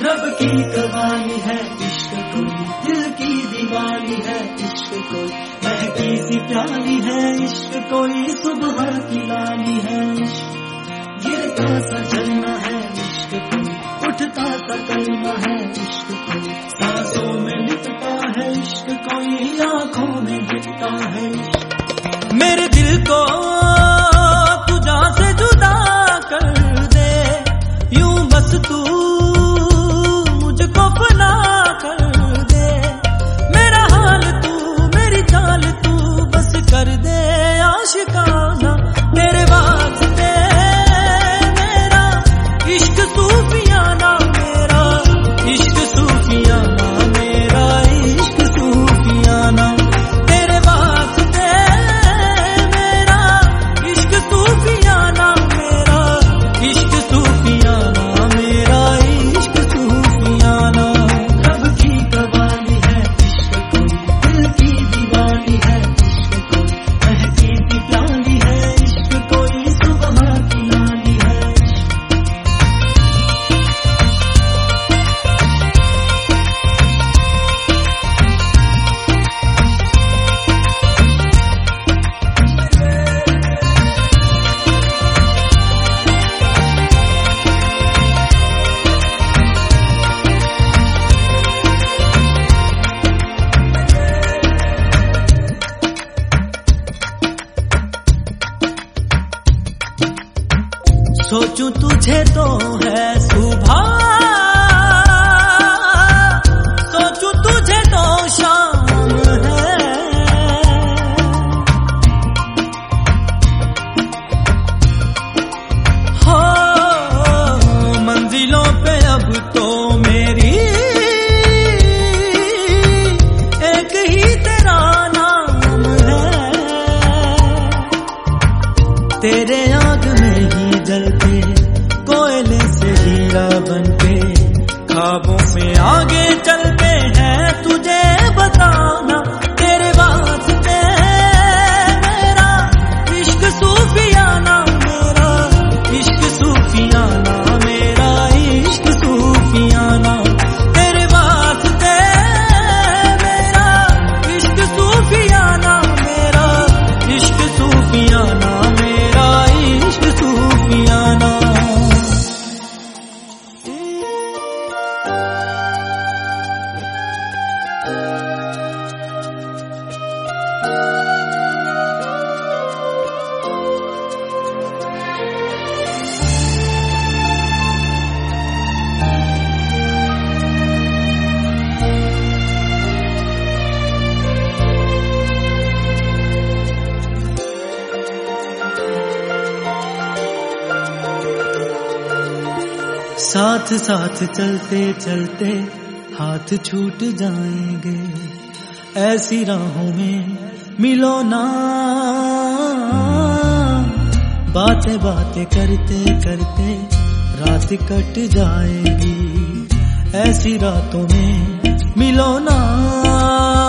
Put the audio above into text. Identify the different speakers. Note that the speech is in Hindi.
Speaker 1: रब की कवाली है इश्क कोई, दिल की दीवानी है इश्क कोई, महकी सी प्याली है इश्क कोई, सुबह की लाली है इश्क, गिरता सा जलना है इश्क कोई, उठता सा कलमा है इश्क कोई, सांसों में लिपटा है इश्क कोई, आंखों में गिरता है इश्क। मेरे दिल को तुझा से जुदा कर दे, यूं बस तू मुझको फना कर दे, मेरा हाल तू मेरी चाल तू बस कर दे आशिकाना, तेरे वास्ते मेरा इश्क सूफियाना, मेरा इश्क सूफियाना, मेरा इश्क सूफियाना, तेरे वास्ते मेरा इश्क सूफियाना, मेरा इश्क सूफियाना, मेरा इश्क सूफियाना। रब की कवाली है इश्क कोई, दिल की दीवानी है इश्क कोई, महकी सी प्याली है इश्क कोई, सुबह की लाली है इश्क। सोचूं तुझे तो है सुबह, सोचूं तुझे तो शाम है, हो मंजिलों पे अब तो मेरी एक ही तेरा नाम है, तेरे आग में ही जलते कोयले से हीरा बनके, ख्वाबों में आगे चलते हैं तुझे बताना, तेरे वास्ते मेरा इश्क सूफियाना, मेरा इश्क सूफियाना, मेरा इश्क सूफियाना, तेरे वास्ते मेरा इश्क सूफियाना, मेरा इश्क सूफियाना, मेरा इश्क सूफियाना। साथ साथ चलते चलते हाथ छूट जाएंगे, ऐसी राहों में मिलो ना, बातें बातें करते करते रात कट जाएगी, ऐसी रातों में मिलो ना।